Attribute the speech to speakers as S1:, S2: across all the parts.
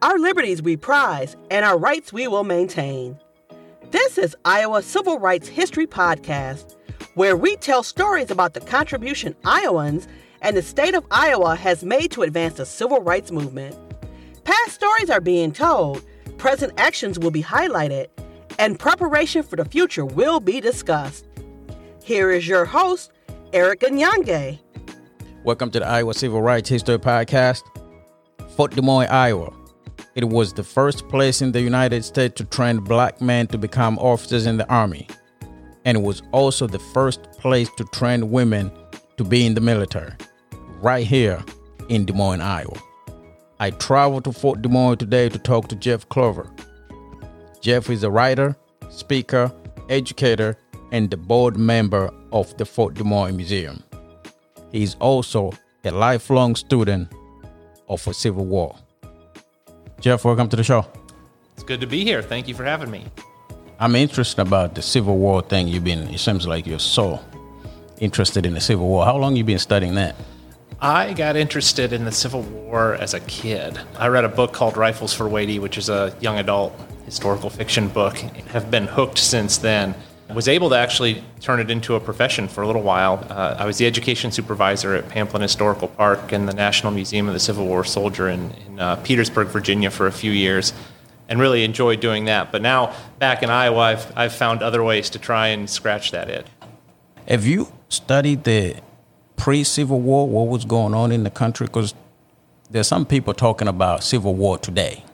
S1: Our liberties we prize, and our rights we will maintain. This is Iowa Civil Rights History Podcast, where we tell stories about the contribution Iowans and the state of Iowa has made to advance the civil rights movement. Past stories are being told, present actions will be highlighted, and preparation for the future will be discussed. Here is your host, Eric Nyange.
S2: Welcome to the Iowa Civil Rights History Podcast. Fort Des Moines, Iowa. It was the first place in the United States to train black men to become officers in the Army. And it was also the first place to train women to be in the military, right here in Des Moines, Iowa. I traveled to Fort Des Moines today to talk to Jeff Clover. Jeff is a writer, speaker, educator, and the board member of the Fort Des Moines Museum. He is also a lifelong student of a Civil War. Jeff, welcome to the show.
S3: It's good to be here. Thank you for having me.
S2: I'm interested about the Civil War thing. It seems like you're so interested in the Civil War. How long have you been studying that?
S3: I got interested in the Civil War as a kid. I read a book called Rifles for Wadey, which is a young adult historical fiction book. Have been hooked since then. Was able to actually turn it into a profession for a little while. I was the education supervisor at Pamplin Historical Park and the National Museum of the Civil War Soldier in Petersburg, Virginia for a few years, and really enjoyed doing that. But now, back in Iowa, I've found other ways to try and scratch that itch.
S2: Have you studied the pre-Civil War, what was going on in the country? Because there's some people talking about Civil War today,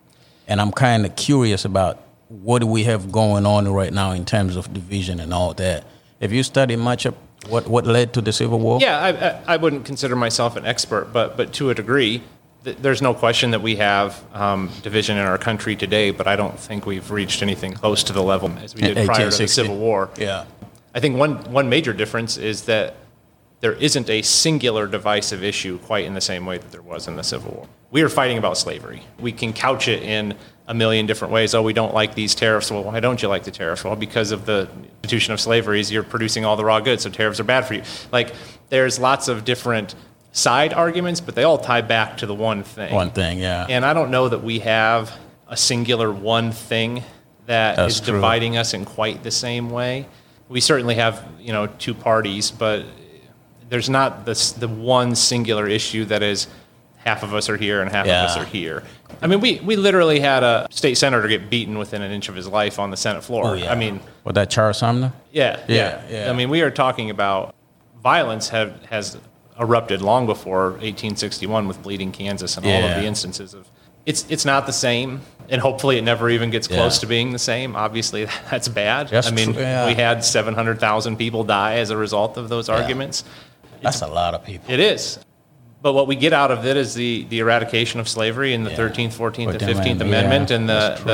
S2: and I'm kind of curious about what do we have going on right now in terms of division and all that. Have you studied much of what led to the Civil War?
S3: Yeah, I wouldn't consider myself an expert, but to a degree, there's no question that we have division in our country today, but I don't think we've reached anything close to the level as we did prior to the Civil War.
S2: Yeah.
S3: I think one major difference is that there isn't a singular divisive issue quite in the same way that there was in the Civil War. We are fighting about slavery. We can couch it in a million different ways. Oh, we don't like these tariffs. Well, why don't you like the tariffs? Well, because of the institution of slavery, you're producing all the raw goods, so tariffs are bad for you. Like, there's lots of different side arguments, but they all tie back to the one thing.
S2: One thing, yeah.
S3: And I don't know that we have a singular one thing that is dividing us in quite the same way. We certainly have, two parties, but there's not the one singular issue that is half of us are here and half of us are here. I mean, we literally had a state senator get beaten within an inch of his life on the Senate floor.
S2: Oh, yeah.
S3: I mean,
S2: was that Charles Sumner?
S3: Yeah. I mean, we are talking about violence has erupted long before 1861 with Bleeding Kansas and all of the instances of. It's not the same, and hopefully it never even gets close to being the same. Obviously, that's bad.
S2: That's
S3: we had 700,000 people die as a result of those arguments.
S2: That's a lot of people.
S3: It is. But what we get out of it is the eradication of slavery in the 13th, 14th, and 15th Amendment, and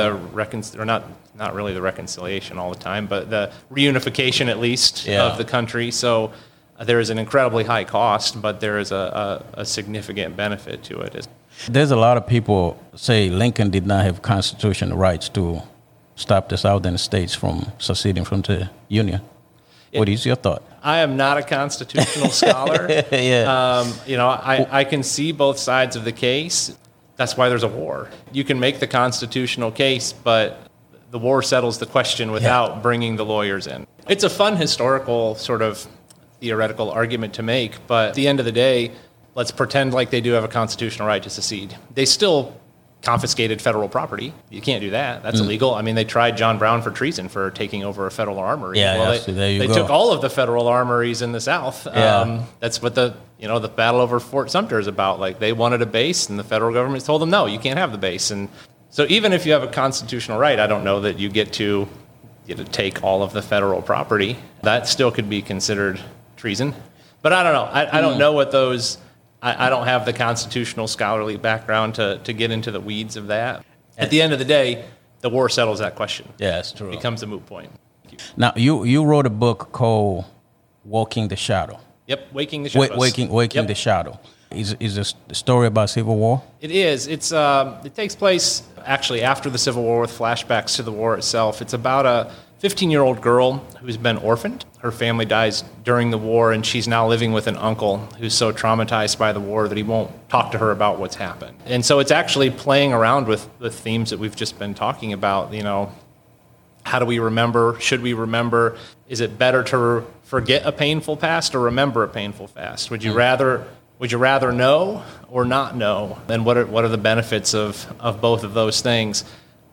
S3: not really the reconciliation all the time, but the reunification at least of the country. So there is an incredibly high cost, but there is a significant benefit to it.
S2: There's a lot of people say Lincoln did not have constitutional rights to stop the southern states from seceding from the Union. What is your thought?
S3: I am not a constitutional scholar. I can see both sides of the case. That's why there's a war. You can make the constitutional case, but the war settles the question without bringing the lawyers in. It's a fun historical sort of theoretical argument to make, but at the end of the day, let's pretend like they do have a constitutional right to secede. They still confiscated federal property. You can't do that. That's illegal. I mean, they tried John Brown for treason for taking over a federal armory. They took all of the federal armories in the South. That's what the battle over Fort Sumter is about. Like, they wanted a base, and the federal government told them, no, you can't have the base. And so even if you have a constitutional right, I don't know that you get to take all of the federal property. That still could be considered treason. But I don't know. I don't know what those... I don't have the constitutional scholarly background to get into the weeds of that. At the end of the day, the war settles that question.
S2: Yeah, that's true.
S3: It becomes a moot point.
S2: Now, you wrote a book called Walking the Shadow.
S3: Yep, Waking the Shadows.
S2: Waking the Shadow. Is this a story about Civil War?
S3: It is. It takes place actually after the Civil War with flashbacks to the war itself. It's about a 15-year-old girl who's been orphaned. Her family dies during the war, and she's now living with an uncle who's so traumatized by the war that he won't talk to her about what's happened. And so it's actually playing around with the themes that we've just been talking about. How do we remember? Should we remember? Is it better to forget a painful past or remember a painful past? Would you rather know or not know? And what are the benefits of both of those things?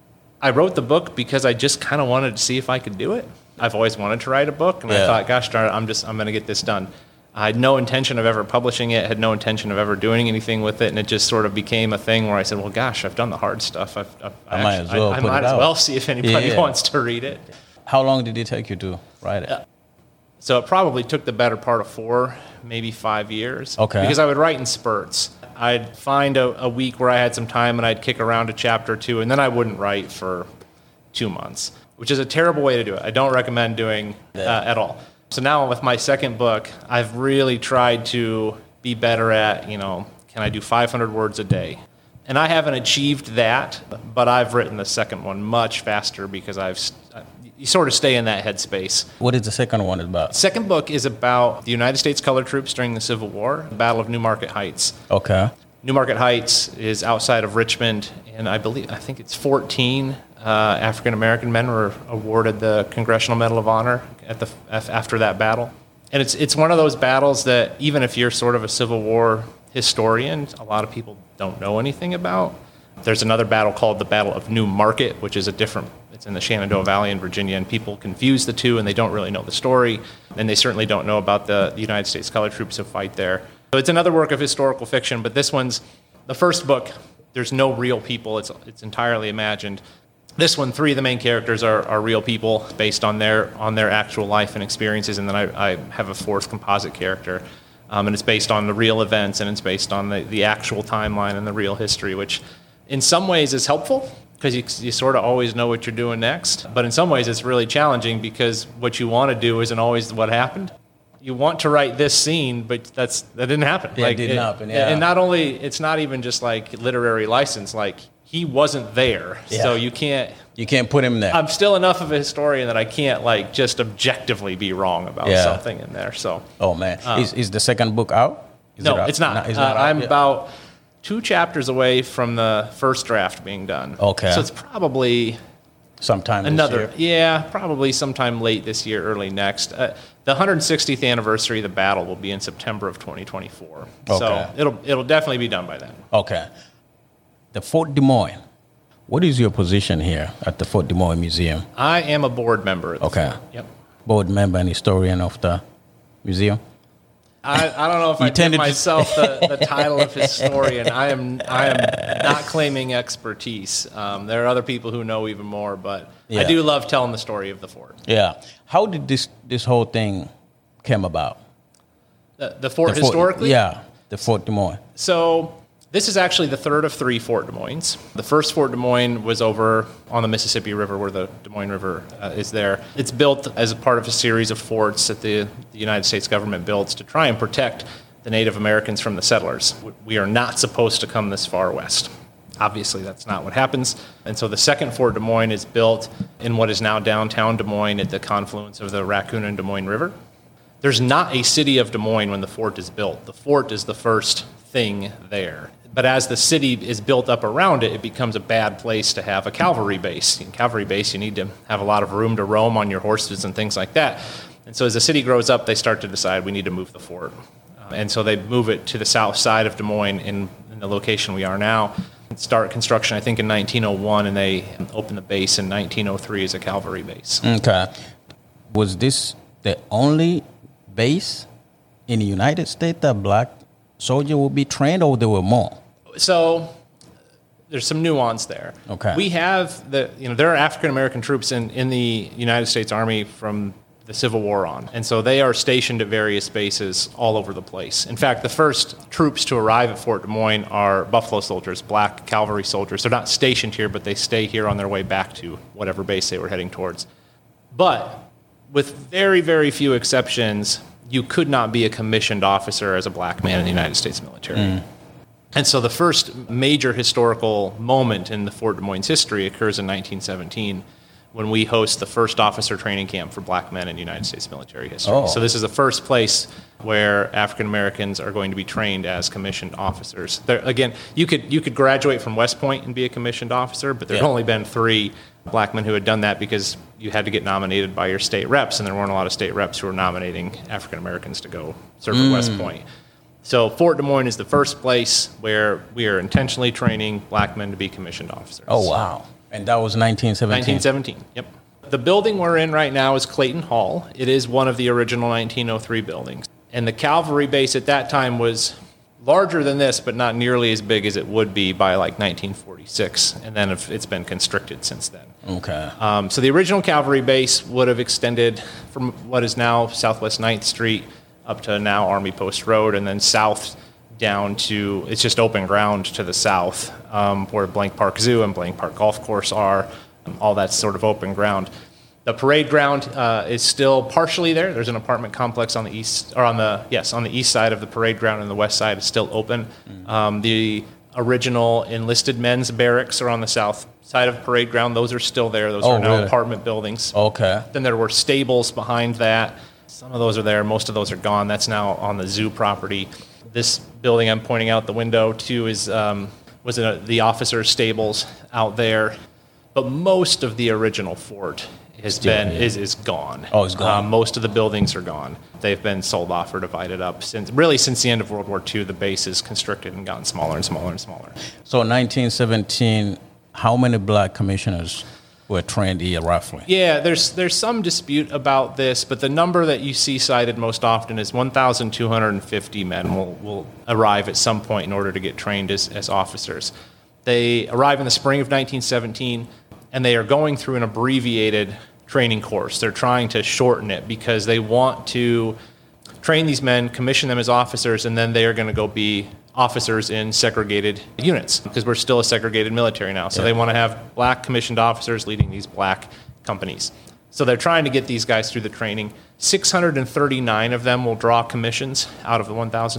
S3: I wrote the book because I just kind of wanted to see if I could do it. I've always wanted to write a book, and I thought, gosh darn it, I'm going to get this done. I had no intention of ever publishing it, had no intention of ever doing anything with it, and it just sort of became a thing where I said, well, gosh, I've done the hard stuff. I might as well see if anybody wants to read it.
S2: How long did it take you to write it?
S3: So it probably took the better part of 4, maybe 5 years.
S2: Okay.
S3: Because I would write in spurts. I'd find a week where I had some time, and I'd kick around a chapter or two, and then I wouldn't write for 2 months, which is a terrible way to do it. I don't recommend doing at all. So now with my second book, I've really tried to be better at, can I do 500 words a day? And I haven't achieved that, but I've written the second one much faster because you sort of stay in that headspace.
S2: What is the second one about?
S3: Second book is about the United States colored troops during the Civil War, the Battle of New Market Heights.
S2: Okay.
S3: New Market Heights is outside of Richmond, and I think it's 14 African-American men were awarded the Congressional Medal of Honor after that battle. And it's one of those battles that even if you're sort of a Civil War historian, a lot of people don't know anything about. There's another battle called the Battle of New Market, which is it's in the Shenandoah Valley in Virginia, and people confuse the two, and they don't really know the story, and they certainly don't know about the United States colored troops who fight there. So it's another work of historical fiction, but this one's the first book. There's no real people. It's entirely imagined. This one, 3 of the main characters are real people based on their actual life and experiences, and then I have a 4th composite character, and it's based on the real events, and it's based on the actual timeline and the real history, which in some ways is helpful because you sort of always know what you're doing next, but in some ways it's really challenging because what you want to do isn't always what happened. You want to write this scene, but that didn't happen.
S2: Yeah, it didn't happen, yeah.
S3: And not only, it's not even just like literary license, like he wasn't there, so you can't
S2: put him there.
S3: I'm still enough of a historian that I can't like just objectively be wrong about something in there. So.
S2: Oh man, is the second book out?
S3: It's not. It's not I'm about 2 chapters away from the first draft being done.
S2: Okay.
S3: So it's probably
S2: sometime this year.
S3: Yeah, probably sometime late this year, early next. The 160th anniversary of the battle will be in September of 2024. Okay. So it'll definitely be done by then.
S2: Okay. The Fort Des Moines. What is your position here at the Fort Des Moines Museum?
S3: I am a board member at the Fort. Yep.
S2: Board member and historian of the museum?
S3: I don't know if I give myself the title of historian. I am not claiming expertise. There are other people who know even more, but I do love telling the story of the fort.
S2: Yeah. How did this whole thing came about?
S3: The fort historically?
S2: Yeah, the Fort Des Moines.
S3: So this is actually the third of 3 Fort Des Moines. The first Fort Des Moines was over on the Mississippi River where the Des Moines River is there. It's built as a part of a series of forts that the United States government builds to try and protect the Native Americans from the settlers. We are not supposed to come this far west. Obviously, that's not what happens. And so the second Fort Des Moines is built in what is now downtown Des Moines at the confluence of the Raccoon and Des Moines River. There's not a city of Des Moines when the fort is built. The fort is the first thing there. But as the city is built up around it, it becomes a bad place to have a cavalry base. In cavalry base, you need to have a lot of room to roam on your horses and things like that. And so as the city grows up, they start to decide we need to move the fort. And so they move it to the south side of Des Moines in the location we are now. Start construction, I think, in 1901, and they open the base in 1903 as a cavalry base.
S2: Okay. Was this the only base in the United States that black soldier will be trained, or there were more?
S3: So there's some nuance there.
S2: Okay.
S3: We have there are African American troops in the United States Army from the Civil War on, and so they are stationed at various bases all over the place. In fact, the first troops to arrive at Fort Des Moines are Buffalo soldiers, black cavalry soldiers. They're not stationed here, but they stay here on their way back to whatever base they were heading towards. But with very, very few exceptions, you could not be a commissioned officer as a black man in the United States military. And so the first major historical moment in the Fort Des Moines history occurs in 1917 when we host the first officer training camp for black men in United States military history.
S2: Oh.
S3: So this is the first place where African Americans are going to be trained as commissioned officers. There, again, you could graduate from West Point and be a commissioned officer, but there's only been 3 black men who had done that because you had to get nominated by your state reps, and there weren't a lot of state reps who were nominating African Americans to go serve at West Point. So Fort Des Moines is the first place where we are intentionally training black men to be commissioned officers.
S2: Oh, wow. And that was 1917?
S3: 1917, yep. The building we're in right now is Clayton Hall. It is one of the original 1903 buildings. And the cavalry base at that time was larger than this, but not nearly as big as it would be by like 1946. And then it's been constricted since then.
S2: Okay.
S3: So the original cavalry base would have extended from what is now Southwest 9th Street up to now Army Post Road, and then south down to, it's just open ground to the south, where Blank Park Zoo and Blank Park Golf Course are. All that's sort of open ground. The parade ground is still partially there. There's an apartment complex on the east, or on the east side of the parade ground, and the west side is still open. The original enlisted men's barracks are on the south side of the parade ground. Those are still there. Those are now
S2: really?
S3: apartment buildings.
S2: Okay.
S3: Then there were stables behind that. Some of those are there. Most of those are gone. That's now on the zoo property. This building I'm pointing out the window to is the officers' stables out there. But most of the original fort is gone.
S2: Oh, it's gone.
S3: Most of the buildings are gone. They've been sold off or divided up since the end of World War II. The base is constricted and gotten smaller and smaller and smaller.
S2: So in 1917, how many black commissioners were trained here roughly?
S3: Yeah, there's some dispute about this, but the number that you see cited most often is 1,250 men will arrive at some point in order to get trained as officers. They arrive in the spring of 1917, and they are going through an abbreviated training course. They're trying to shorten it because they want to train these men, commission them as officers, and then they are going to go be officers in segregated units because we're still a segregated military now. So they want to have black commissioned officers leading these black companies. So they're trying to get these guys through the training. 639 of them will draw commissions out of the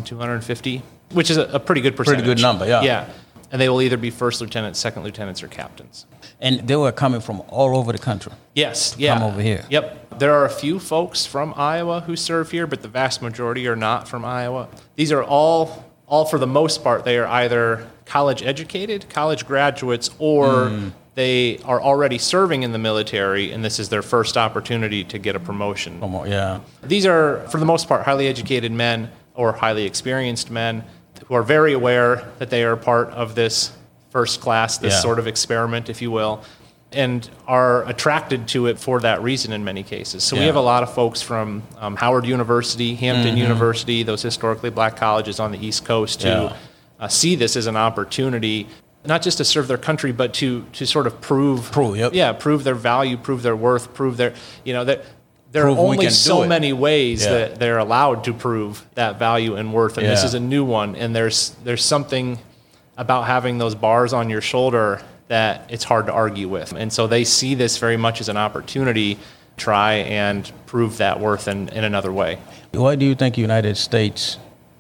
S3: 1,250, which is a pretty good percentage.
S2: Pretty good number, yeah.
S3: Yeah. And they will either be first lieutenants, second lieutenants, or captains.
S2: And they were coming from all over the country.
S3: Yes, yeah.
S2: Come over here.
S3: Yep. There are a few folks from Iowa who serve here, but the vast majority are not from Iowa. These are all for the most part, they are either college educated, college graduates, or they are already serving in the military, and this is their first opportunity to get a promotion.
S2: Yeah.
S3: These are, for the most part, highly educated men or highly experienced men who are very aware that they are part of this first class, this sort of experiment, if you will, and are attracted to it for that reason in many cases. So we have a lot of folks from Howard University, Hampton University, those historically black colleges on the East Coast who see this as an opportunity, not just to serve their country, but to sort of prove their value, prove their worth, prove their, that there are only so many ways that they're allowed to prove that value and worth, and this is a new one. And there's something about having those bars on your shoulder that it's hard to argue with. And so they see this very much as an opportunity to try and prove that worth in another way.
S2: Why do you think United States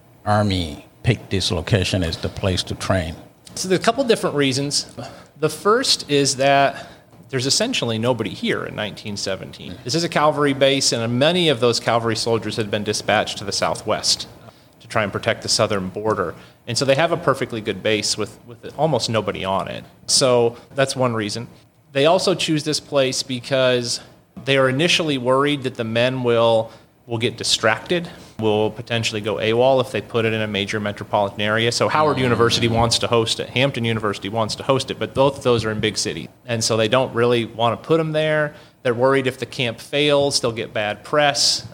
S2: Army picked this location as the place to train?
S3: So there's a couple different reasons. The first is that there's essentially nobody here in 1917. This is a cavalry base, and many of those cavalry soldiers had been dispatched to the southwest to try and protect the southern border. And so they have a perfectly good base with almost nobody on it. So that's one reason. They also choose this place because they are initially worried that the men will get distracted, will potentially go AWOL if they put it in a major metropolitan area. So Howard University wants to host it. Hampton University wants to host it, but both of those are in big cities. And so they don't really want to put them there. They're worried if the camp fails, they'll get bad press.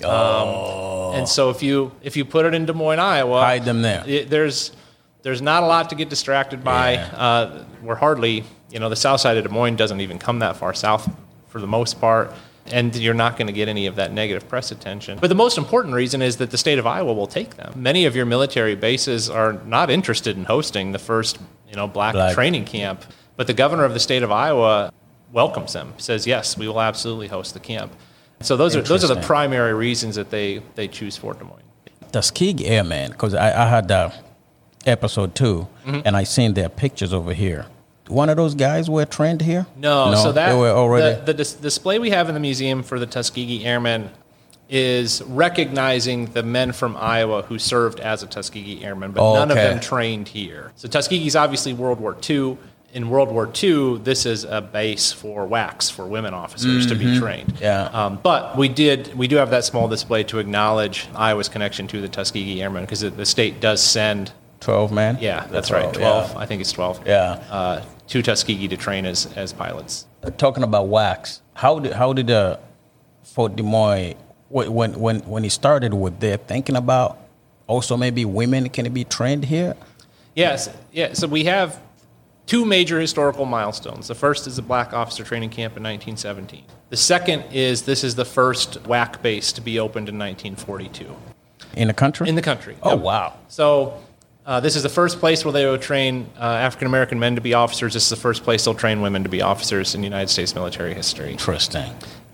S3: And so if you put it in Des Moines, Iowa,
S2: hide them there.
S3: There's not a lot to get distracted by. We're hardly, the south side of Des Moines doesn't even come that far south for the most part, and you're not going to get any of that negative press attention. But the most important reason is that the state of Iowa will take them. Many of your military bases are not interested in hosting the first, black training camp, but the governor of the state of Iowa welcomes them, says, yes, we will absolutely host the camp. So those are the primary reasons that they choose Fort Des Moines.
S2: Tuskegee Airmen, because I had episode 2, and I seen their pictures over here. one of those guys were trained here?
S3: No, so that
S2: they were already.
S3: The display we have in the museum for the Tuskegee Airmen is recognizing the men from Iowa who served as a Tuskegee Airman, but none of them trained here. So Tuskegee's obviously World War II. In World War II, this is a base for WACs, for women officers to be trained.
S2: Yeah.
S3: But we do have that small display to acknowledge Iowa's connection to the Tuskegee Airmen, because the state does send
S2: 12 men?
S3: Yeah, that's right. 12. Yeah. I think it's 12.
S2: Yeah.
S3: To Tuskegee to train as pilots.
S2: Talking about WACs, how did Fort Des Moines, when he started, were they thinking about also maybe women can be trained here?
S3: Yes. Yeah. So we have two major historical milestones. The first is the Black Officer Training Camp in 1917. The second is this is the first WAC base to be opened in 1942.
S2: In the country?
S3: In the country.
S2: Oh, wow.
S3: So this is the first place where they will train African-American men to be officers. This is the first place they'll train women to be officers in United States military history.
S2: Interesting.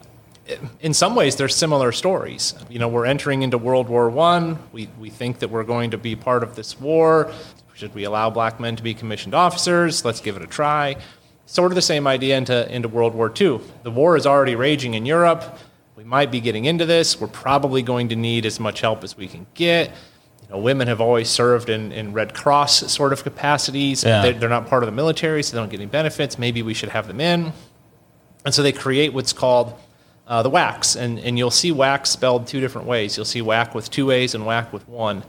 S3: In some ways, they're similar stories. You know, we're entering into World War I. We think that we're going to be part of this war. Should we allow black men to be commissioned officers? Let's give it a try. Sort of the same idea into World War II. The war is already raging in Europe. We might be getting into this. We're probably going to need as much help as we can get. You know, women have always served in Red Cross sort of capacities. Yeah. They're not part of the military, so they don't get any benefits. Maybe we should have them in. And so they create what's called the WACs. And you'll see WAC spelled two different ways. You'll see WAC with two A's and WAC with one.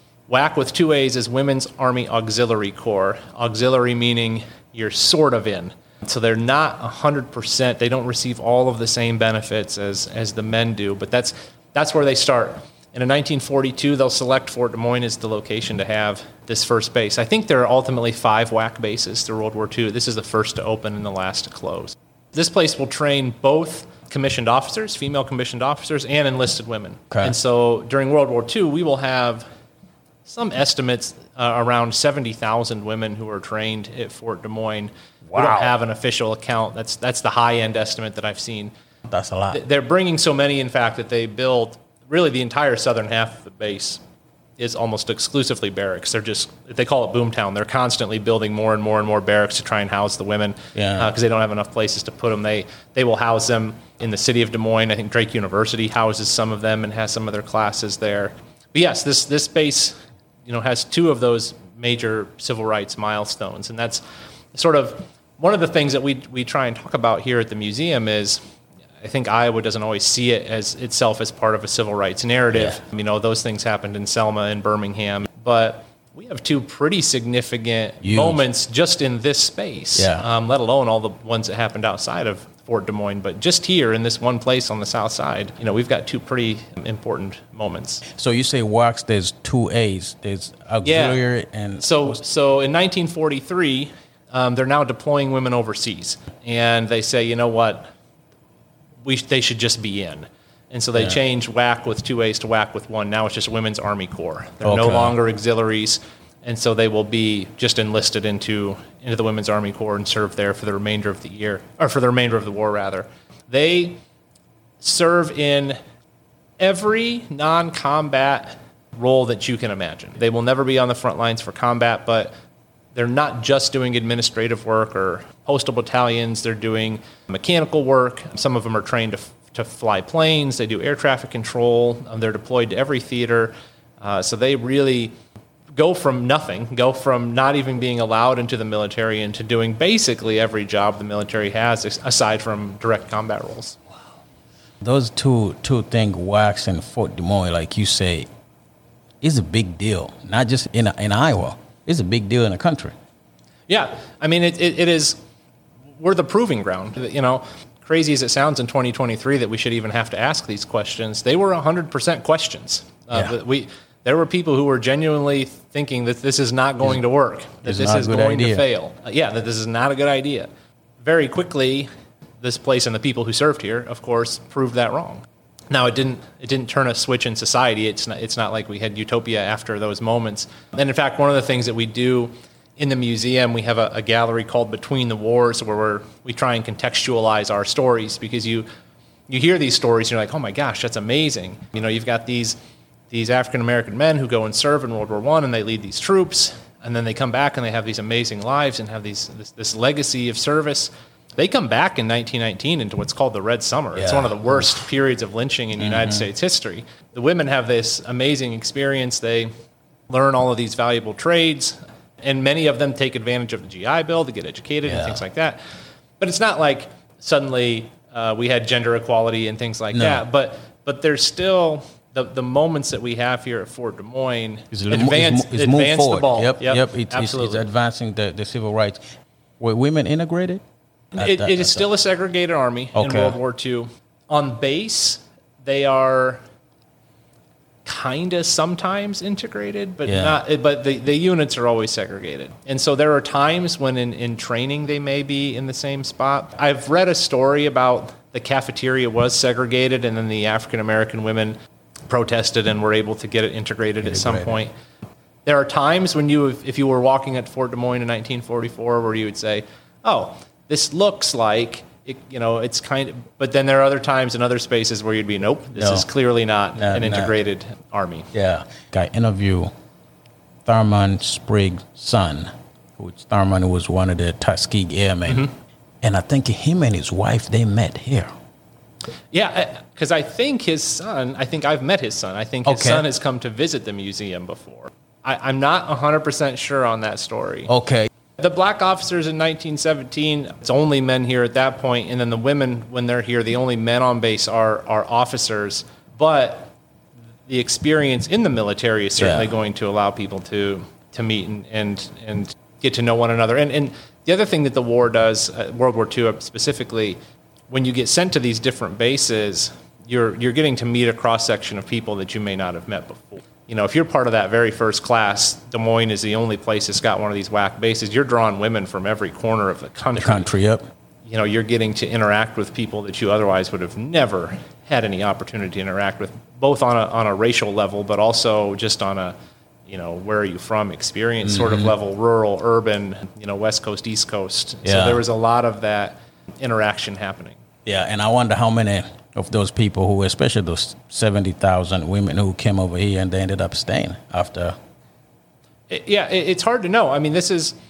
S3: WAC with two A's is Women's Army Auxiliary Corps. Auxiliary meaning you're sort of in. So they're not 100%. They don't receive all of the same benefits as the men do, but that's where they start. And in 1942, they'll select Fort Des Moines as the location to have this first base. I think there are ultimately 5 WAC bases through World War II. This is the first to open and the last to close. This place will train both commissioned officers, female commissioned officers, and enlisted women. Okay. And so during World War II, we will have some estimates around 70,000 women who are trained at Fort Des Moines. Wow. We don't have an official account. That's the high-end estimate that I've seen.
S2: That's a lot.
S3: They're bringing so many, in fact, that they build really the entire southern half of the base is almost exclusively barracks. They call it Boomtown. They're constantly building more and more and more barracks to try and house the women because they don't have enough places to put them. They will house them in the city of Des Moines. I think Drake University houses some of them and has some of their classes there. But yes, this base has 2 of those major civil rights milestones. And that's sort of one of the things that we try and talk about here at the museum is I think Iowa doesn't always see it as itself as part of a civil rights narrative. Yeah. Those things happened in Selma and Birmingham. But we have 2 pretty significant moments just in this space, let alone all the ones that happened outside of Fort Des Moines. But just here in this one place on the south side, we've got 2 pretty important moments.
S2: So you say WACs, there's 2 A's. There's auxiliary and...
S3: So in 1943, they're now deploying women overseas. And they say, you know what, they should just be in. And so they change WAC with 2 A's to WAC with 1. Now it's just Women's Army Corps. They're no longer auxiliaries. And so they will be just enlisted into the Women's Army Corps and serve there for the remainder of the year, or for the remainder of the war, rather. They serve in every non-combat role that you can imagine. They will never be on the front lines for combat, but they're not just doing administrative work or postal battalions. They're doing mechanical work. Some of them are trained to fly planes. They do air traffic control. They're deployed to every theater. So they really go from not even being allowed into the military into doing basically every job the military has aside from direct combat roles. Wow.
S2: Those two things, WACs and Fort Des Moines, like you say, is a big deal. Not just in Iowa. It's a big deal in the country.
S3: Yeah. I mean, it is, we're the proving ground. Crazy as it sounds in 2023 that we should even have to ask these questions, they were 100% questions. There were people who were genuinely thinking that this is not going to work, that this is going to fail. That this is not a good idea. Very quickly, this place and the people who served here, of course, proved that wrong. Now, it didn't turn a switch in society. It's not like we had utopia after those moments. And in fact, one of the things that we do in the museum, we have a gallery called Between the Wars, where we try and contextualize our stories, because you hear these stories and you're like, oh my gosh, that's amazing. You've got these African-American men who go and serve in World War I, and they lead these troops. and then they come back and they have these amazing lives and have this legacy of service. They come back in 1919 into what's called the Red Summer. Yeah. It's one of the worst periods of lynching in United States history. The women have this amazing experience. They learn all of these valuable trades, and many of them take advantage of the GI Bill to get educated and things like that. But it's not like suddenly we had gender equality and things like that. But there's still the moments that we have here at Fort Des Moines advance the ball.
S2: Yep. It's advancing the civil rights. Were women integrated?
S3: It is still a segregated army in World War II. On base, they are kind of sometimes integrated, but not. But the units are always segregated, and so there are times when in training they may be in the same spot. I've read a story about the cafeteria was segregated, and then the African American women protested and were able to get it integrated at some point. There are times when if you were walking at Fort Des Moines in 1944, where you would say, "Oh, this looks like." It's kind of, but then there are other times in other spaces where you'd be, nope, this is clearly not an integrated army.
S2: Yeah. I interviewed Thurman Sprague's son, which Thurman was one of the Tuskegee Airmen. And I think him and his wife, they met here.
S3: Yeah, because I think I've met his son. I think his son has come to visit the museum before. I'm not 100% sure on that story.
S2: Okay.
S3: The black officers in 1917, it's only men here at that point, and then the women, when they're here, the only men on base are officers. But the experience in the military is certainly going to allow people to meet and get to know one another. And the other thing that the war does, World War II specifically, when you get sent to these different bases, you're getting to meet a cross-section of people that you may not have met before. If you're part of that very first class, Des Moines is the only place that's got one of these WAC bases. You're drawing women from every corner of the country.
S2: Yep.
S3: You're getting to interact with people that you otherwise would have never had any opportunity to interact with, both on a racial level, but also just on a, where are you from experience sort of level, rural, urban, West Coast, East Coast. Yeah. So there was a lot of that interaction happening.
S2: Yeah, and I wonder how many of those people who, especially those 70,000 women who came over here and they ended up staying after.
S3: It's hard to know. I mean, this is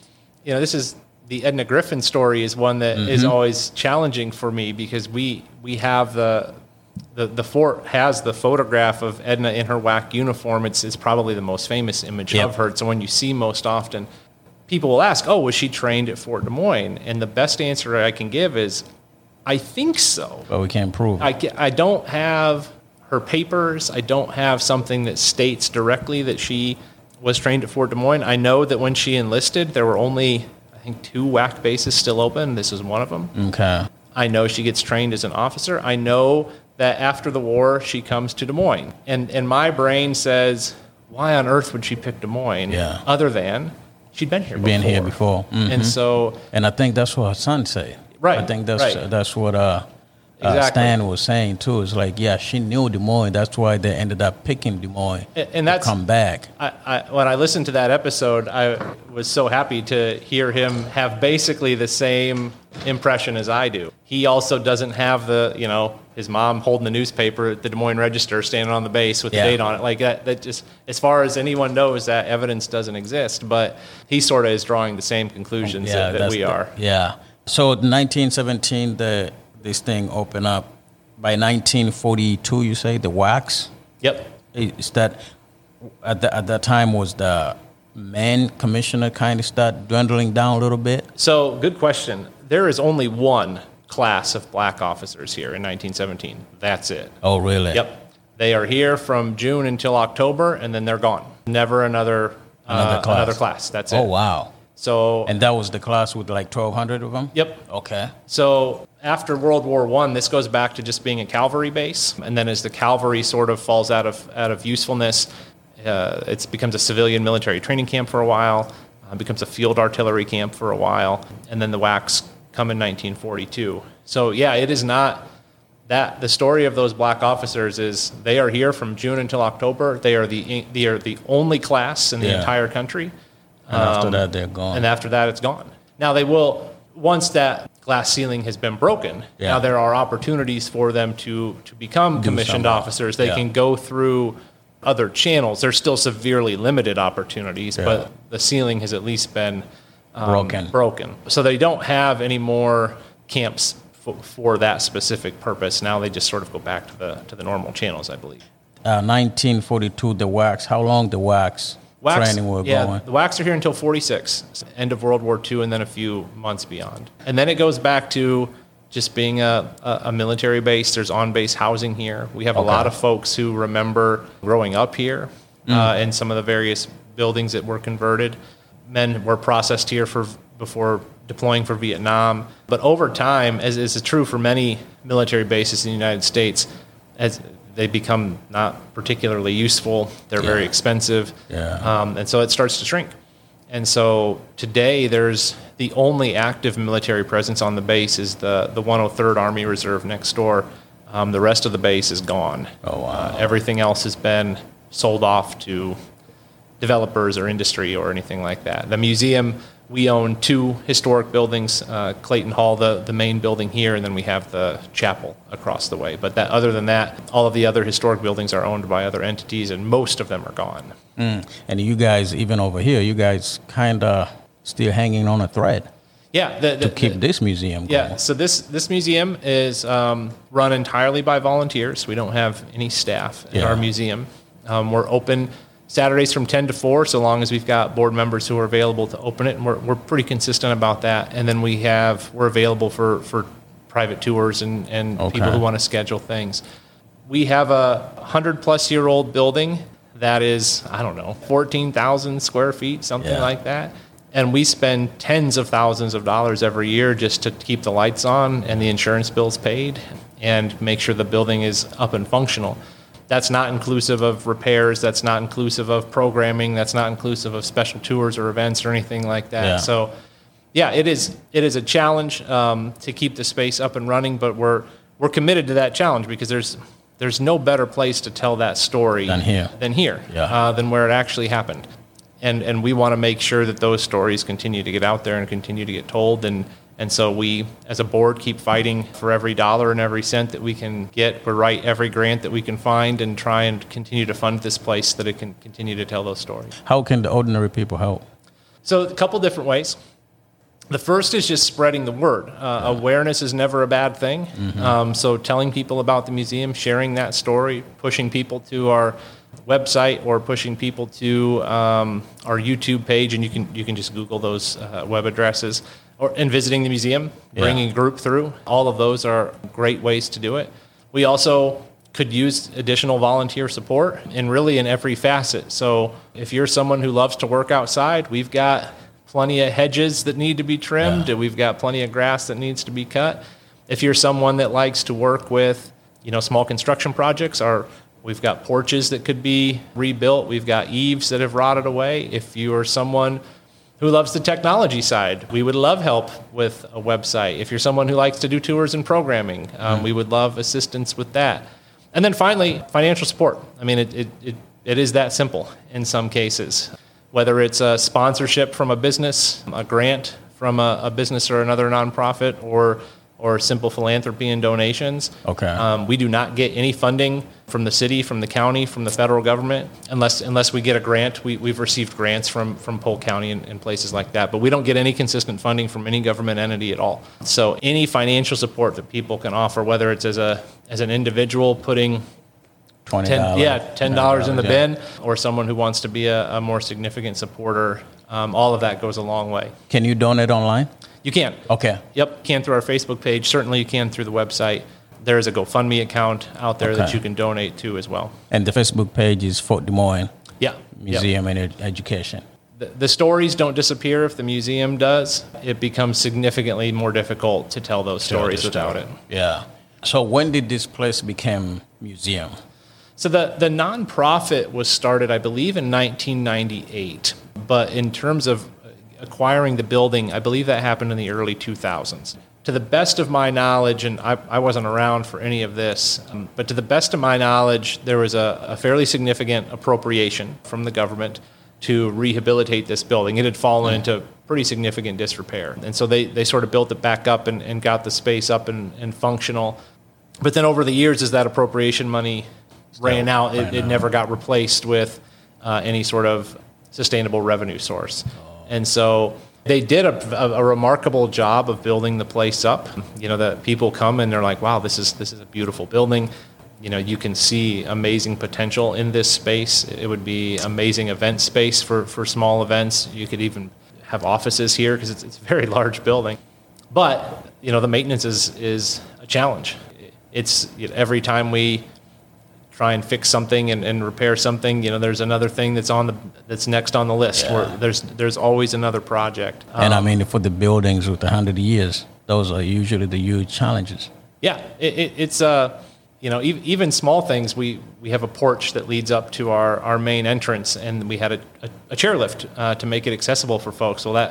S3: the Edna Griffin story is one that is always challenging for me, because we have the fort has the photograph of Edna in her WAC uniform. It's probably the most famous image of her. It's the one you see most often. People will ask, "Oh, was she trained at Fort Des Moines?" And the best answer I can give is, I think so.
S2: But we can't prove it.
S3: I don't have her papers. I don't have something that states directly that she was trained at Fort Des Moines. I know that when she enlisted, there were only, I think, 2 WAC bases still open. This is one of them.
S2: Okay.
S3: I know she gets trained as an officer. I know that after the war, she comes to Des Moines. And my brain says, why on earth would she pick Des Moines other than she'd been here before?
S2: Mm-hmm. And I think that's what her son said.
S3: Right.
S2: I think that's what Stan was saying too. It's like, she knew Des Moines. That's why they ended up picking Des Moines to come back.
S3: When I listened to that episode, I was so happy to hear him have basically the same impression as I do. He also doesn't have his mom holding the newspaper at the Des Moines Register, standing on the base with the date on it. Like that just, as far as anyone knows, that evidence doesn't exist. But he sort of is drawing the same conclusions that we are.
S2: So 1917, this thing opened up. By 1942, you say, the WACs?
S3: Yep.
S2: Is that, at that time, was the men commissioner kind of start dwindling down a little bit?
S3: So, good question. There is only one class of black officers here in 1917. That's it.
S2: Oh, really?
S3: Yep. They are here from June until October, and then they're gone. Never another class. That's it.
S2: Oh, wow.
S3: So,
S2: and that was the class with like 1,200 of them?
S3: Yep.
S2: Okay.
S3: So after World War I, this goes back to just being a cavalry base. And then as the cavalry sort of falls out of usefulness, it becomes a civilian military training camp for a while, becomes a field artillery camp for a while, and then the WACs come in 1942. So it is not that the story of those black officers is they are here from June until October. They are the only class in the entire country.
S2: And after that, they're gone.
S3: And after that, it's gone. Now, they will, once that glass ceiling has been broken, now there are opportunities for them to become commissioned officers. They can go through other channels. There's still severely limited opportunities, but the ceiling has at least been broken. So they don't have any more camps for that specific purpose. Now they just sort of go back to the normal channels, I believe.
S2: 1942, the WACs. How long the WACs training were going?
S3: The WACs are here until 46, end of World War II, and then a few months beyond. And then it goes back to just being a military base. There's on-base housing here. We have a lot of folks who remember growing up here in some of the various buildings that were converted. Men were processed here before deploying for Vietnam. But over time, as is true for many military bases in the United States, as they become not particularly useful, they're very expensive, and so it starts to shrink. And so today, there's the only active military presence on the base is the 103rd Army Reserve next door. The rest of the base is gone. Oh, wow. Everything else has been sold off to developers or industry or anything like that. The museum, we own 2 historic buildings, Clayton Hall, the main building here, and then we have the chapel across the way. But other than that, all of the other historic buildings are owned by other entities, and most of them are gone.
S2: And you guys, even over here, you guys kind of still hanging on a thread.
S3: Yeah,
S2: to keep this museum going.
S3: Yeah, so this museum is run entirely by volunteers. We don't have any staff in our museum. We're open Saturdays from 10 to 4, so long as we've got board members who are available to open it, and we're pretty consistent about that. And then we're available for private tours and people who want to schedule things. We have a 100-plus-year-old building that is, 14,000 square feet, something like that. And we spend tens of thousands of dollars every year just to keep the lights on and the insurance bills paid and make sure the building is up and functional. That's not inclusive of repairs. That's not inclusive of programming. That's not inclusive of special tours or events or anything like that. Yeah. So, it is a challenge to keep the space up and running, but we're committed to that challenge because there's no better place to tell that story than here, than where it actually happened. And we want to make sure that those stories continue to get out there and continue to get told. And so we, as a board, keep fighting for every dollar and every cent that we can get. We write every grant that we can find and try and continue to fund this place so that it can continue to tell those stories.
S2: How can the ordinary people help?
S3: So a couple different ways. The first is just spreading the word. Awareness is never a bad thing. Mm-hmm. So telling people about the museum, sharing that story, pushing people to our website or pushing people to our YouTube page, and you can just Google those web addresses, and visiting the museum, bringing a group through. All of those are great ways to do it. We also could use additional volunteer support in every facet. So if you're someone who loves to work outside, we've got plenty of hedges that need to be trimmed, and we've got plenty of grass that needs to be cut. If you're someone that likes to work with, small construction projects, we've got porches that could be rebuilt. We've got eaves that have rotted away. If you are someone who loves the technology side, we would love help with a website. If you're someone who likes to do tours and programming, we would love assistance with that. And then finally, financial support. I mean, it is that simple in some cases. Whether it's a sponsorship from a business, a grant from a business or another nonprofit, or simple philanthropy and donations. Okay. We do not get any funding from the city, from the county, from the federal government, unless we get a grant. We've received grants from Polk County and places like that, but we don't get any consistent funding from any government entity at all. So any financial support that people can offer, whether it's as an individual putting $10 in the bin, or someone who wants to be a more significant supporter, all of that goes a long way.
S2: Can you donate online?
S3: You can.
S2: Okay.
S3: Yep, you can through our Facebook page. Certainly you can through the website. There is a GoFundMe account out there that you can donate to as well.
S2: And the Facebook page is Fort Des Moines Museum and Education.
S3: The stories don't disappear if the museum does. It becomes significantly more difficult to tell those stories without it.
S2: Yeah. So when did this place become museum?
S3: So the nonprofit was started, I believe, in 1998. But in terms of acquiring the building, I believe that happened in the early 2000s. To the best of my knowledge, and I wasn't around for any of this, but to the best of my knowledge, there was a fairly significant appropriation from the government to rehabilitate this building. It had fallen into pretty significant disrepair. And so they sort of built it back up and got the space up and functional. But then over the years, as that appropriation money ran out. It never got replaced with any sort of sustainable revenue source. And so they did a remarkable job of building the place up. That people come and they're like, wow, this is a beautiful building. You can see amazing potential in this space. It would be amazing event space for small events. You could even have offices here because it's a very large building. But, the maintenance is a challenge. It's every time we try and fix something and repair something, there's another thing that's next on the list. Yeah. Where there's always another project.
S2: And for the buildings with 100 years, those are usually the huge challenges.
S3: Yeah, it's even small things. We have a porch that leads up to our main entrance, and we had a chairlift to make it accessible for folks. Well,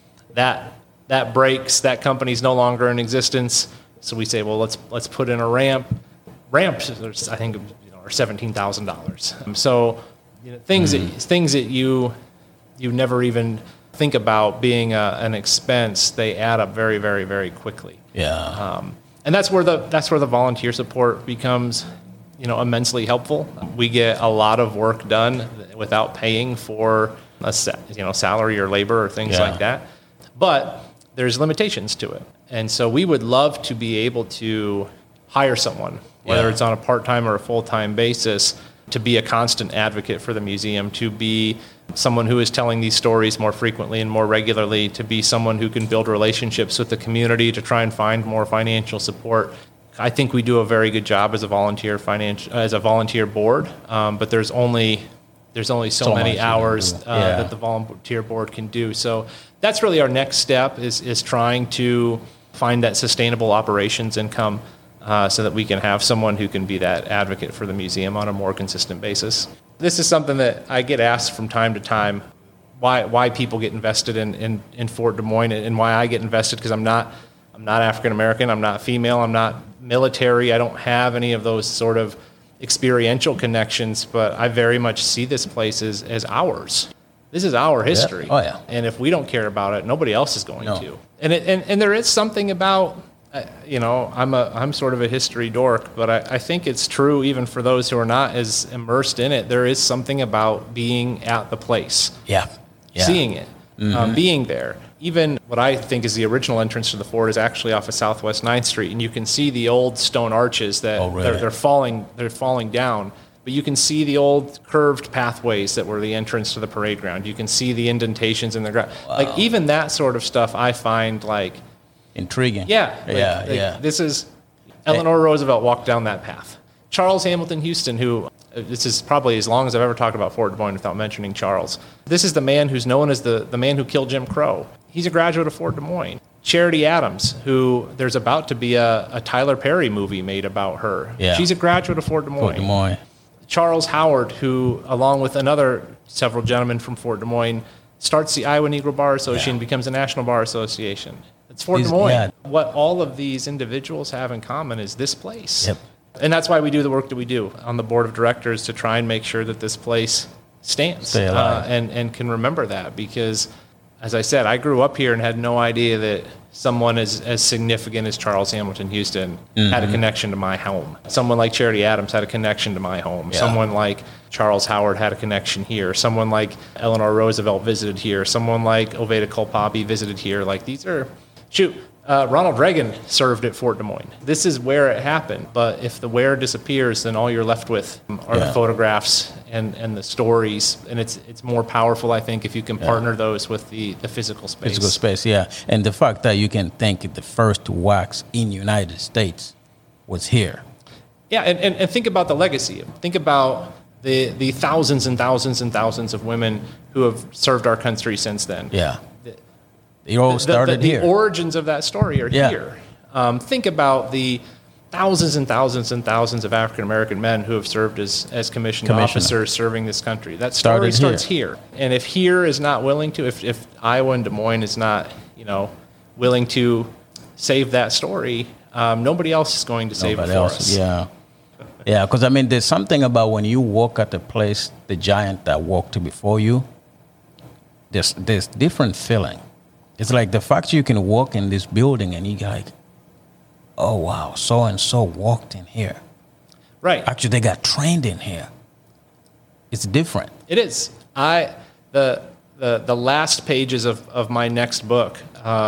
S3: that breaks. That company's no longer in existence. So we say, well, let's put in a ramp. Ramps, I think, are $17,000. So things that you never even think about being an expense, they add up very, very, very quickly.
S2: Yeah.
S3: And that's where the volunteer support becomes, immensely helpful. We get a lot of work done without paying for a salary or labor or things like that. But there's limitations to it. And so we would love to be able to hire someone, whether it's on a part-time or a full-time basis, to be a constant advocate for the museum, to be someone who is telling these stories more frequently and more regularly, to be someone who can build relationships with the community, to try and find more financial support. I think we do a very good job as a volunteer board, but there's only so many hours that the volunteer board can do. So that's really our next step is trying to find that sustainable operations income so that we can have someone who can be that advocate for the museum on a more consistent basis. This is something that I get asked from time to time, why people get invested in Fort Des Moines and why I get invested, because I'm not African American, I'm not female, I'm not military, I don't have any of those sort of experiential connections, but I very much see this place as ours. This is our history.
S2: Yeah. Oh, yeah.
S3: And if we don't care about it, nobody else is going to. And there is something about, I'm sort of a history dork, but I think it's true even for those who are not as immersed in it. There is something about being at the place.
S2: Yeah.
S3: Seeing it, being there. Even what I think is the original entrance to the fort is actually off of Southwest 9th Street, and you can see the old stone arches that they're falling down. But you can see the old curved pathways that were the entrance to the parade ground. You can see the indentations in the ground. Wow. Like even that sort of stuff, I find
S2: intriguing.
S3: Yeah. This is Eleanor Roosevelt walked down that path. Charles Hamilton Houston, who this is probably as long as I've ever talked about Fort Des Moines without mentioning Charles. This is the man who's known as the man who killed Jim Crow. He's a graduate of Fort Des Moines. Charity Adams, who there's about to be a Tyler Perry movie made about her.
S2: Yeah.
S3: She's a graduate of Fort Des Moines.
S2: Fort Des Moines.
S3: Charles Howard, who, along with several gentlemen from Fort Des Moines, starts the Iowa Negro Bar Association and becomes a National Bar Association. It's Fort Des Moines. Yeah. What all of these individuals have in common is this place.
S2: Yep.
S3: And that's why we do the work that we do on the board of directors, to try and make sure that this place stands and can remember that. Because, as I said, I grew up here and had no idea that someone as significant as Charles Hamilton Houston had a connection to my home. Someone like Charity Adams had a connection to my home. Yeah. Someone like Charles Howard had a connection here. Someone like Eleanor Roosevelt visited here. Someone like Oveta Kolpabi visited here. Ronald Reagan served at Fort Des Moines. This is where it happened. But if the where disappears, then all you're left with are the photographs and the stories. And it's more powerful, I think, if you can partner those with the physical space.
S2: Physical space, yeah. And the fact that you can think the first wax in the United States was here.
S3: Yeah, and think about the legacy. Think about the thousands and thousands and thousands of women who have served our country since then.
S2: Yeah. It all started here.
S3: The origins of that story are here. Think about the thousands and thousands and thousands of African-American men who have served as commissioned officers serving this country. That story starts here. And if here is not willing to, if Iowa and Des Moines is not, willing to save that story, nobody else is going to save it for us.
S2: Yeah. Yeah, because, there's something about when you walk at the place, the giant that walked before you, there's different feeling. It's like the fact you can walk in this building and you're like, oh, wow, so-and-so walked in here.
S3: Right.
S2: Actually, they got trained in here. It's different.
S3: It is. The last pages of my next book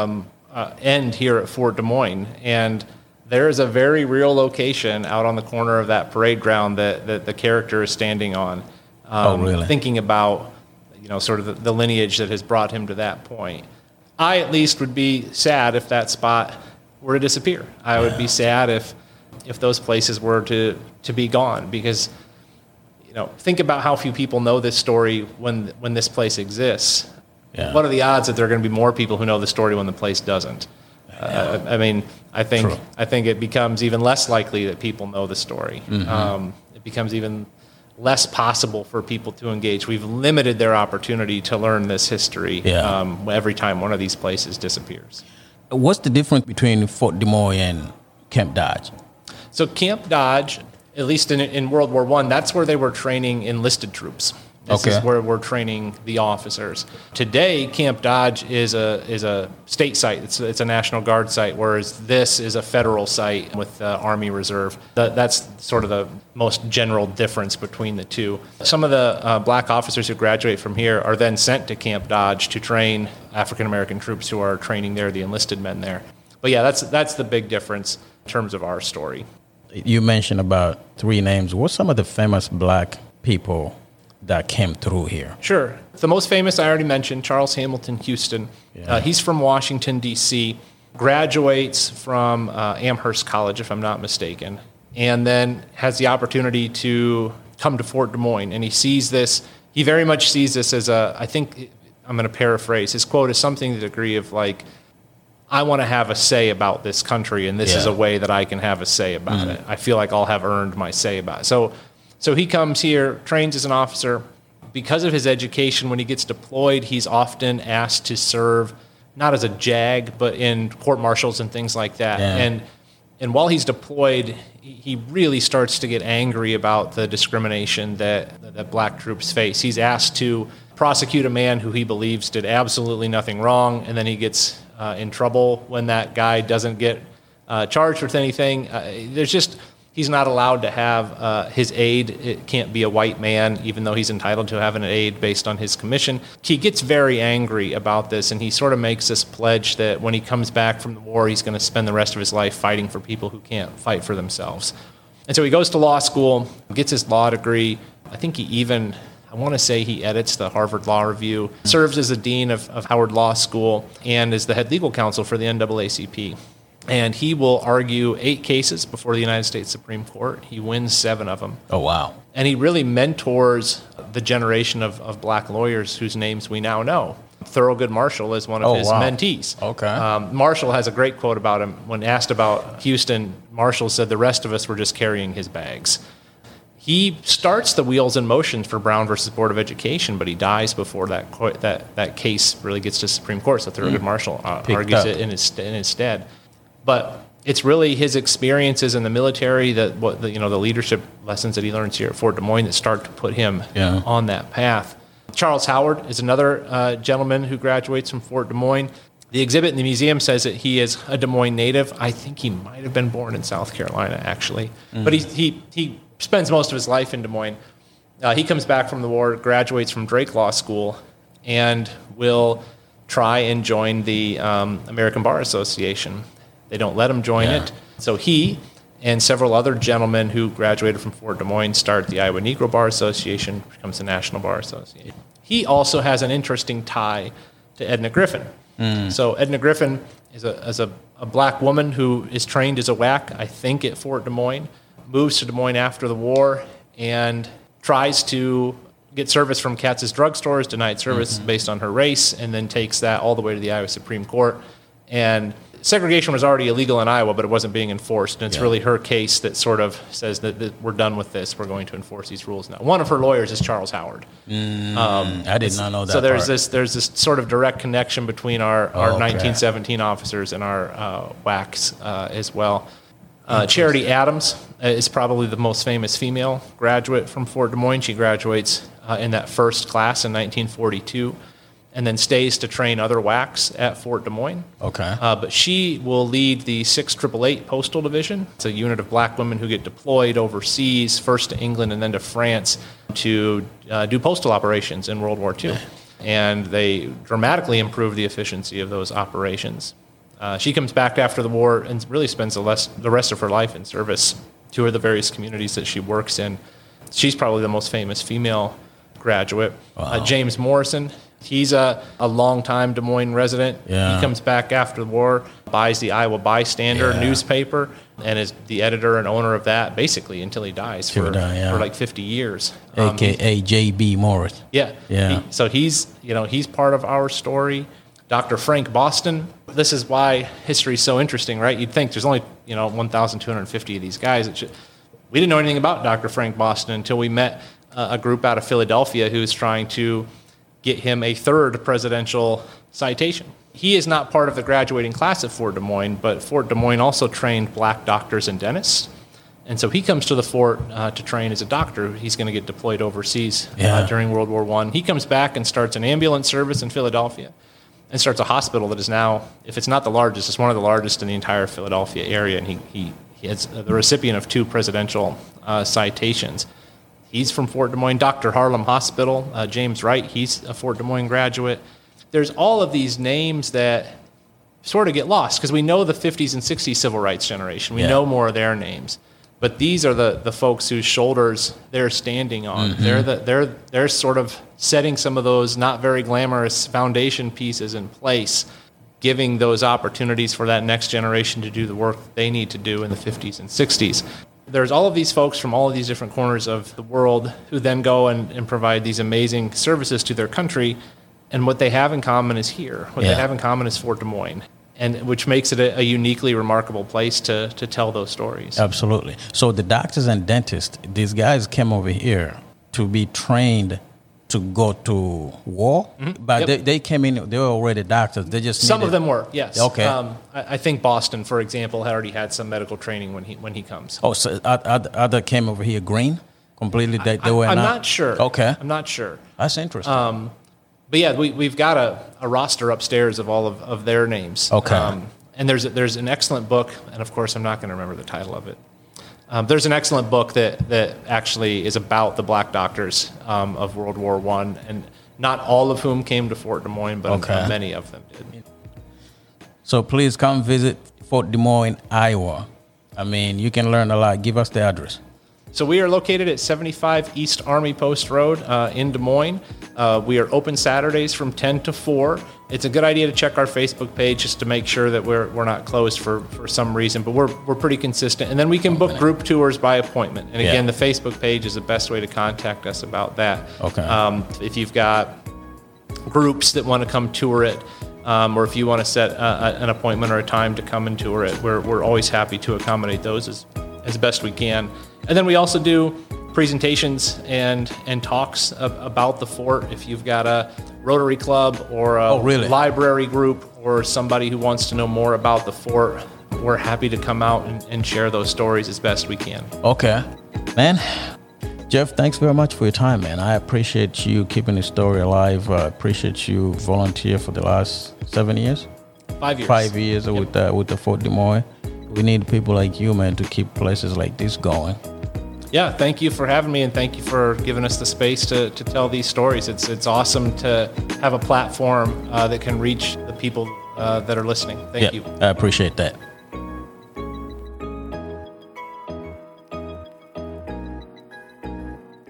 S3: end here at Fort Des Moines, and there is a very real location out on the corner of that parade ground that the character is standing on.
S2: Really?
S3: Thinking about, sort of the lineage that has brought him to that point. I, at least, would be sad if that spot were to disappear. I would be sad if those places were to be gone, because think about how few people know this story when this place exists.
S2: Yeah.
S3: What are the odds that there are going to be more people who know the story when the place doesn't? I think it becomes even less likely that people know the story.
S2: Mm-hmm.
S3: It becomes even less possible for people to engage. We've limited their opportunity to learn this history every time one of these places disappears.
S2: What's the difference between Fort Des Moines and Camp Dodge?
S3: So Camp Dodge, at least in World War I, that's where they were training enlisted troops. This is where we're training the officers. Today, Camp Dodge is a state site. It's a National Guard site, whereas this is a federal site with the Army Reserve. That's sort of the most general difference between the two. Some of the black officers who graduate from here are then sent to Camp Dodge to train African American troops who are training there, the enlisted men there. But yeah, that's the big difference in terms of our story.
S2: You mentioned about 3 names. What's some of the famous black people that came through here?
S3: Sure. The most famous, I already mentioned, Charles Hamilton Houston.
S2: Yeah.
S3: He's from Washington, D.C., graduates from Amherst College, if I'm not mistaken, and then has the opportunity to come to Fort Des Moines. And he very much sees this as I think, I'm going to paraphrase, his quote is something to the degree of like, I want to have a say about this country, and this is a way that I can have a say about it. I feel like I'll have earned my say about it. So he comes here, trains as an officer. Because of his education, when he gets deployed, he's often asked to serve, not as a JAG, but in court-martials and things like that.
S2: Yeah.
S3: And while he's deployed, he really starts to get angry about the discrimination that black troops face. He's asked to prosecute a man who he believes did absolutely nothing wrong, and then he gets in trouble when that guy doesn't get charged with anything. He's not allowed to have his aide. It can't be a white man, even though he's entitled to have an aide based on his commission. He gets very angry about this, and he sort of makes this pledge that when he comes back from the war, he's going to spend the rest of his life fighting for people who can't fight for themselves. And so he goes to law school, gets his law degree. I think I want to say he edits the Harvard Law Review, serves as the dean of Howard Law School, and is the head legal counsel for the NAACP. And he will argue 8 cases before the United States Supreme Court. He wins 7 of them.
S2: Oh, wow.
S3: And he really mentors the generation of black lawyers whose names we now know. Thurgood Marshall is one of his mentees.
S2: Okay.
S3: Marshall has a great quote about him. When asked about Houston, Marshall said the rest of us were just carrying his bags. He starts the wheels in motion for Brown versus Board of Education, but he dies before that case really gets to Supreme Court. So Thurgood Marshall argues it in his stead. But it's really his experiences in the military, the leadership lessons that he learns here at Fort Des Moines that start to put him on that path. Charles Howard is another gentleman who graduates from Fort Des Moines. The exhibit in the museum says that he is a Des Moines native. I think he might have been born in South Carolina, actually. But he spends most of his life in Des Moines. He comes back from the war, graduates from Drake Law School, and will try and join the American Bar Association. They don't let him join it. So he and several other gentlemen who graduated from Fort Des Moines start the Iowa Negro Bar Association, which becomes the National Bar Association. He also has an interesting tie to Edna Griffin. So Edna Griffin is a black woman who is trained as a WAC, I think, at Fort Des Moines, moves to Des Moines after the war, and tries to get service from Katz's drugstores, denied service based on her race, and then takes that all the way to the Iowa Supreme Court. And segregation was already illegal in Iowa, but it wasn't being enforced. And it's really her case that sort of says that we're done with this. We're going to enforce these rules now. One of her lawyers is Charles Howard.
S2: I did not know that.
S3: So there's this sort of direct connection between our 1917 officers and our WACs as well. Charity Adams is probably the most famous female graduate from Fort Des Moines. She graduates in that first class in 1942. and then stays to train other WACs at Fort Des Moines.
S2: Okay.
S3: But she will lead the 6888 Postal Division. It's a unit of black women who get deployed overseas, first to England and then to France, to do postal operations in World War II. And they dramatically improve the efficiency of those operations. She comes back after the war and really spends the rest of her life in service to the various communities that she works in. She's probably the most famous female graduate.
S2: Wow.
S3: James Morrison, he's a longtime Des Moines resident.
S2: Yeah.
S3: He comes back after the war, buys the Iowa Bystander newspaper, and is the editor and owner of that basically until he dies for like 50 years.
S2: AKA J.B. Morris.
S3: Yeah. So he's part of our story. Dr. Frank Boston. This is why history is so interesting, right? You'd think there's only 1,250 of these guys. We didn't know anything about Dr. Frank Boston until we met a group out of Philadelphia who's trying to get him a third presidential citation. He is not part of the graduating class at Fort Des Moines, but Fort Des Moines also trained black doctors and dentists. And so he comes to the fort to train as a doctor. He's going to get deployed overseas during World War I. He comes back and starts an ambulance service in Philadelphia and starts a hospital that is now, if it's not the largest, it's one of the largest in the entire Philadelphia area. And he is the recipient of 2 presidential citations. He's from Fort Des Moines. Dr. Harlem Hospital, James Wright, he's a Fort Des Moines graduate. There's all of these names that sort of get lost because we know the 50s and 60s civil rights generation. We know more of their names. But these are the folks whose shoulders they're standing on. Mm-hmm. They're sort of setting some of those not very glamorous foundation pieces in place, giving those opportunities for that next generation to do the work they need to do in the 50s and 60s. There's all of these folks from all of these different corners of the world who then go and provide these amazing services to their country. And what they have in common is here. What they have in common is Fort Des Moines, and which makes it a uniquely remarkable place to tell those stories.
S2: Absolutely. So the doctors and dentists, these guys came over here to be trained to go to war, but they came in, they were already doctors. They just
S3: some of them were, yes.
S2: Okay.
S3: I think Boston, for example, had already had some medical training when he comes.
S2: Oh, so other came over here green completely. They were
S3: I'm not sure.
S2: Okay.
S3: I'm not sure.
S2: That's interesting.
S3: But yeah, we've got a roster upstairs of all of their names.
S2: Okay.
S3: And there's an excellent book, and of course I'm not going to remember the title of it. There's an excellent book that actually is about the black doctors of World War I, and not all of whom came to Fort Des Moines, but many of them did.
S2: So please come visit Fort Des Moines, Iowa. I mean, you can learn a lot. Give us the address.
S3: So we are located at 75 East Army Post Road in Des Moines. We are open Saturdays from 10 to 4. It's a good idea to check our Facebook page just to make sure that we're not closed for some reason, but we're pretty consistent. And then we can book group tours by appointment. And again, the Facebook page is the best way to contact us about that.
S2: Okay.
S3: If you've got groups that want to come tour it, or if you want to set an appointment or a time to come and tour it, we're always happy to accommodate those as best we can. And then we also do presentations and talks about the fort. If you've got a Rotary Club or a library group or somebody who wants to know more about the fort, we're happy to come out and share those stories as best we can.
S2: Okay. Man, Jeff, thanks very much for your time, man. I appreciate you keeping the story alive. I appreciate you volunteer for the last 7 years?
S3: 5 years.
S2: 5 years with the Fort Des Moines. We need people like you, man, to keep places like this going.
S3: Yeah, thank you for having me, and thank you for giving us the space to tell these stories. It's awesome to have a platform that can reach the people that are listening. Thank you.
S2: I appreciate that.